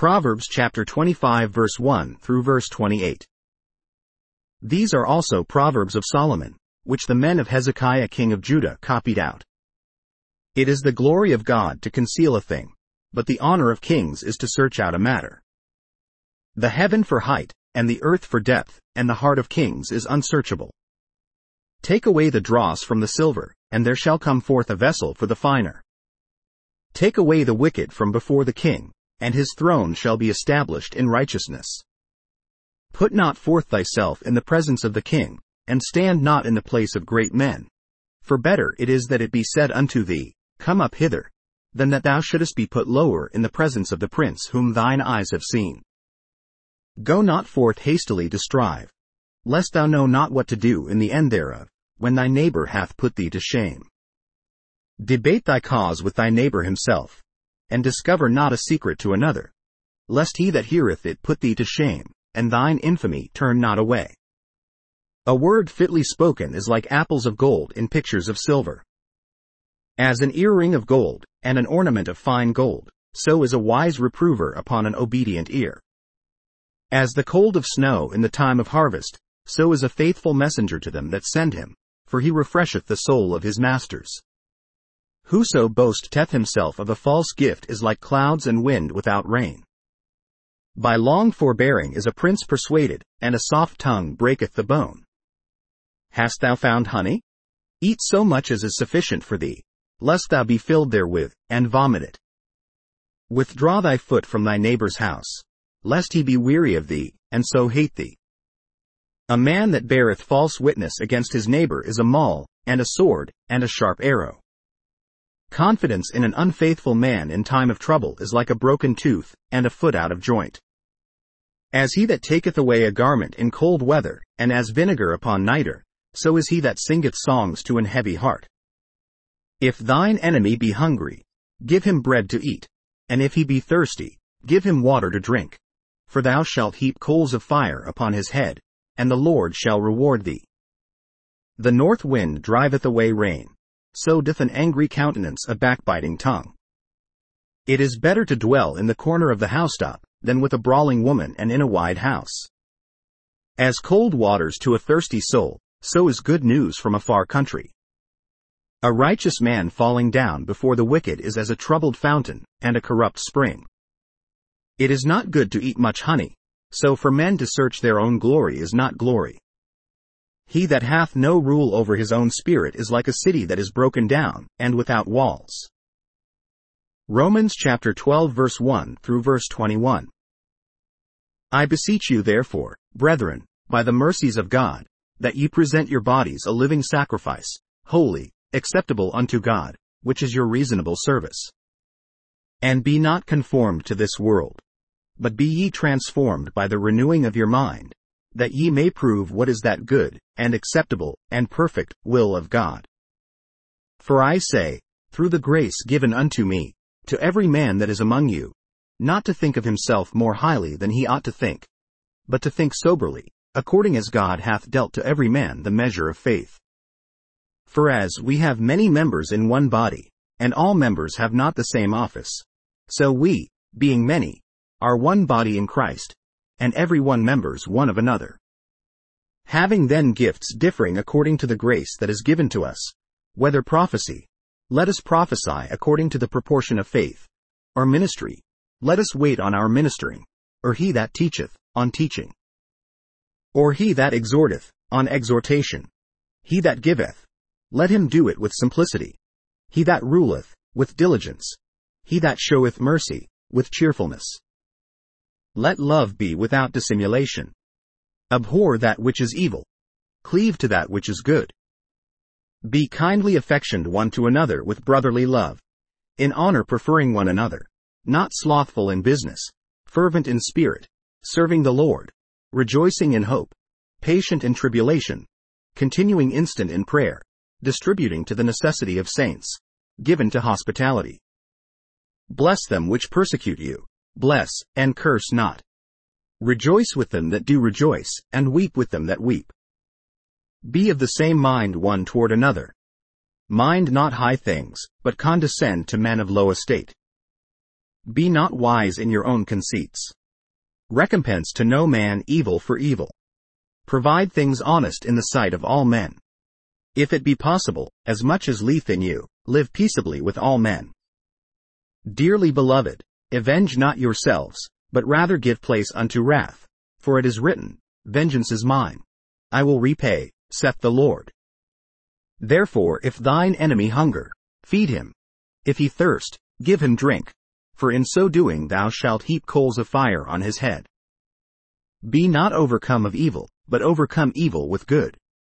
Proverbs chapter 25 verse 1 through verse 28. These are also Proverbs of Solomon, which the men of Hezekiah king of Judah copied out. It is the glory of God to conceal a thing, but the honor of kings is to search out a matter. The heaven for height, and the earth for depth, and the heart of kings is unsearchable. Take away the dross from the silver, and there shall come forth a vessel for the finer. Take away the wicked from before the king, and his throne shall be established in righteousness. Put not forth thyself in the presence of the king, and stand not in the place of great men. For better it is that it be said unto thee, Come up hither, than that thou shouldest be put lower in the presence of the prince whom thine eyes have seen. Go not forth hastily to strive, lest thou know not what to do in the end thereof, when thy neighbor hath put thee to shame. Debate thy cause with thy neighbor himself, and discover not a secret to another, lest he that heareth it put thee to shame, and thine infamy turn not away. A word fitly spoken is like apples of gold in pictures of silver. As an earring of gold, and an ornament of fine gold, so is a wise reprover upon an obedient ear. As the cold of snow in the time of harvest, so is a faithful messenger to them that send him, for he refresheth the soul of his masters. Whoso boasteth himself of a false gift is like clouds and wind without rain. By long forbearing is a prince persuaded, and a soft tongue breaketh the bone. Hast thou found honey? Eat so much as is sufficient for thee, lest thou be filled therewith, and vomit it. Withdraw thy foot from thy neighbor's house, lest he be weary of thee, and so hate thee. A man that beareth false witness against his neighbor is a maul, and a sword, and a sharp arrow. Confidence in an unfaithful man in time of trouble is like a broken tooth, and a foot out of joint. As he that taketh away a garment in cold weather, and as vinegar upon nitre, so is he that singeth songs to an heavy heart. If thine enemy be hungry, give him bread to eat, and if he be thirsty, give him water to drink. For thou shalt heap coals of fire upon his head, and the Lord shall reward thee. The north wind driveth away rain, so doth an angry countenance a backbiting tongue. It is better to dwell in the corner of the housetop, than with a brawling woman and in a wide house. As cold waters to a thirsty soul, so is good news from a far country. A righteous man falling down before the wicked is as a troubled fountain, and a corrupt spring. It is not good to eat much honey, so for men to search their own glory is not glory. He that hath no rule over his own spirit is like a city that is broken down, and without walls. Romans chapter 12 verse 1 through verse 21. I beseech you therefore, brethren, by the mercies of God, that ye present your bodies a living sacrifice, holy, acceptable unto God, which is your reasonable service. And be not conformed to this world, but be ye transformed by the renewing of your mind, that ye may prove what is that good, and acceptable, and perfect will of God. For I say, through the grace given unto me, to every man that is among you, not to think of himself more highly than he ought to think, but to think soberly, according as God hath dealt to every man the measure of faith. For as we have many members in one body, and all members have not the same office, so we, being many, are one body in Christ, and every one members one of another. Having then gifts differing according to the grace that is given to us, whether prophecy, let us prophesy according to the proportion of faith, or ministry, let us wait on our ministering, or he that teacheth, on teaching, or he that exhorteth, on exhortation, he that giveth, let him do it with simplicity, he that ruleth, with diligence, he that showeth mercy, with cheerfulness. Let love be without dissimulation. Abhor that which is evil. Cleave to that which is good. Be kindly affectioned one to another with brotherly love, in honor preferring one another, not slothful in business, fervent in spirit, serving the Lord, rejoicing in hope, patient in tribulation, continuing instant in prayer, distributing to the necessity of saints, given to hospitality. Bless them which persecute you, bless, and curse not. Rejoice with them that do rejoice, and weep with them that weep. Be of the same mind one toward another. Mind not high things, but condescend to men of low estate. Be not wise in your own conceits. Recompense to no man evil for evil. Provide things honest in the sight of all men. If it be possible, as much as lieth in you, live peaceably with all men. Dearly beloved, avenge not yourselves, but rather give place unto wrath. For it is written, Vengeance is mine. I will repay, saith the Lord. Therefore if thine enemy hunger, feed him. If he thirst, give him drink. For in so doing thou shalt heap coals of fire on his head. Be not overcome of evil, but overcome evil with good.